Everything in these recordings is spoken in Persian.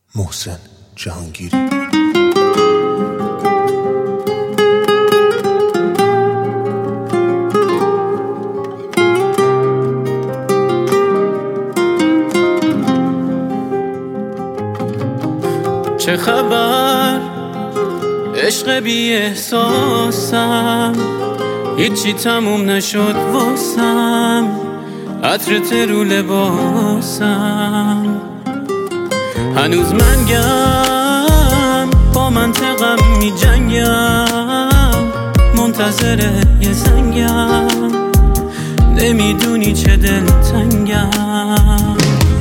محسن جهانگیری. چه خبر عشق بی احساسم، هیچی تموم نشد واسم، عطرت رو لباسم. هنوز منگم با منطقم می جنگم، منتظر یه زنگم، نمیدونی چه دلتنگم.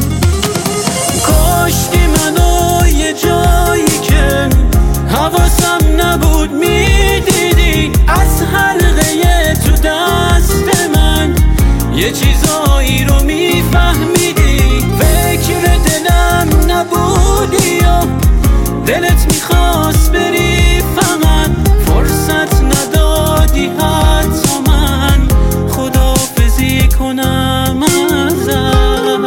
کاشکی منو یه جایی که حواسم نبود میدیدی، از حلقه تو دست من یه چیزایی رو میفهمیدی. فکر دلم نبودی یا دلت میخواست بری، فقط فرصت ندادی حتی من خداحافظی کنم ازت.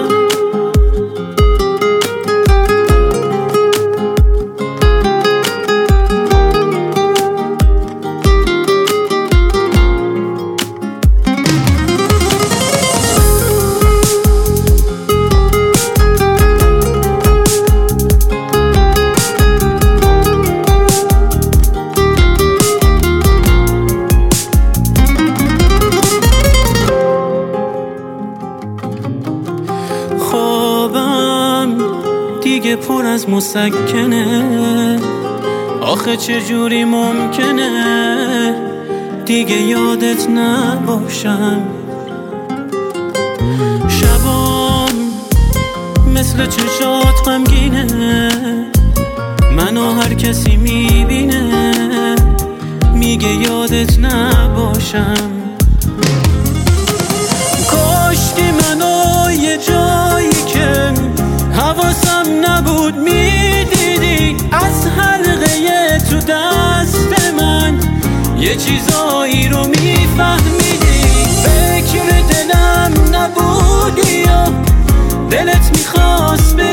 خوابم دیگه پر از مسکنه، آخه چجوری ممکنه دیگه یادت نباشم. شبام مثل چشات غمگینه، منو هر کسی میبینه میگه یادت نباشم. کاشکی منو یه جایی که حواسم نبود میدیدی، از حلقه تو دست من یه چیزایی رو میفهمیدی. فکر دلم نبودی یا دلت میخواست